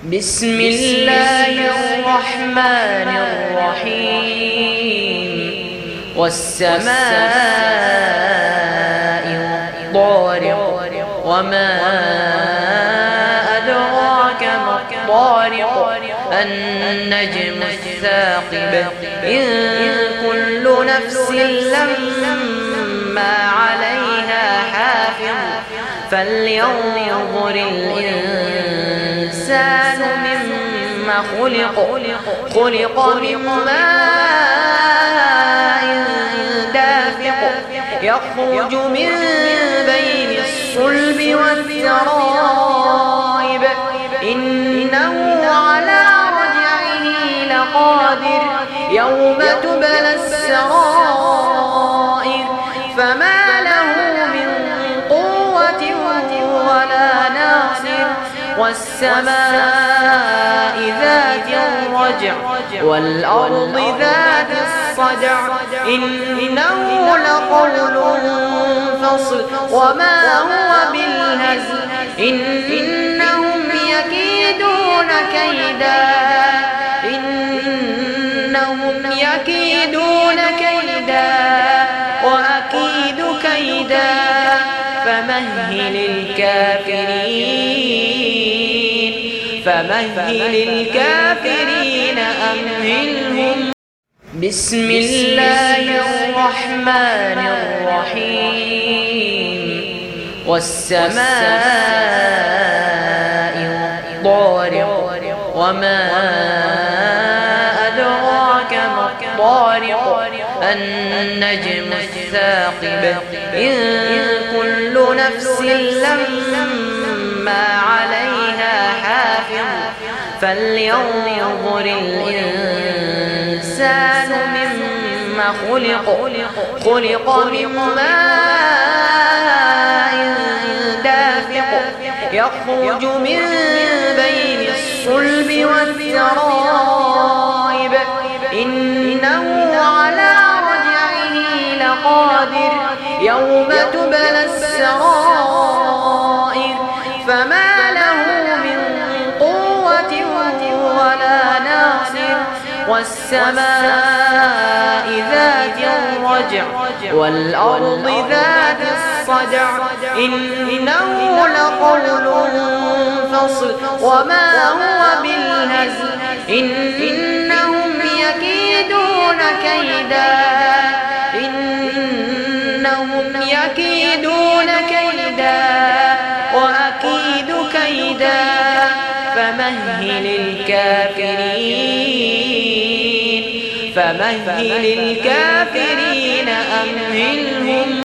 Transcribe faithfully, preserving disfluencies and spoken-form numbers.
بسم الله الرحمن الرحيم والسماء والطارق وما أدراك ما الطارق النجم الثاقب إن كل نفس لما عليها حافظ فلينظر الإنسان مما خلق خلق من ماء دافق يخرج من بين الصلب والترائب إنه على رجعه لقادر يوم تبلى السرائر فما له من قوة ولا ناصر والسماء ذات الرجع والأرض ذات الصدع إنه لقول فصل وما هو بالهزل إنهم يكيدون كيدا إنهم يكيدون كيدا وأكيد كيدا فمهل الكافرين فمهل الكافرين أمهلهم. بسم الله الرحمن الرحيم والسماء والطارق وما أدراك ما الطارق النجم الثاقب إن كل نفس لما عليها حافظ فلينظر الإنسان مما خلق خلق من ماء دافق يخرج من بين الصلب والترائب إنه على رجعه لقادر يوم تبلى السرائر فما له من قوة ولا ناصر والسماء ذات الرجع والأرض ذات الصدع إنه لقول فصل وما هو بالهزل إنهم يكيدون كيدا إنهم يكيدون كيدا وأكيد كيدا فمهل الكافرين فمهل الكافرين أمهلهم.